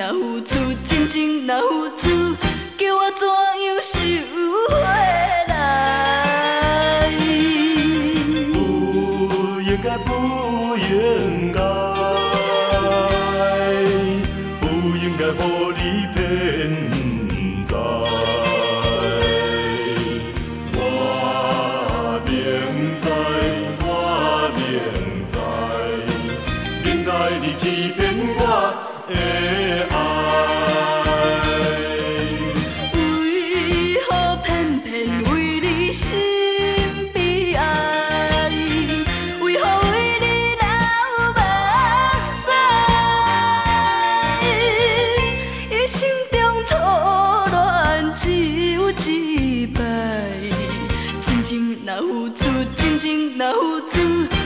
若付出，真情若付出，叫我怎样收回来？ 不应该，不应该，不应该予你骗在。我明知，我明知，明知你欺骗我的爱。 为何偏偏为你心悲哀？为何为你流目屎？一生中错恋只有一摆，真情若付出，真情若付出。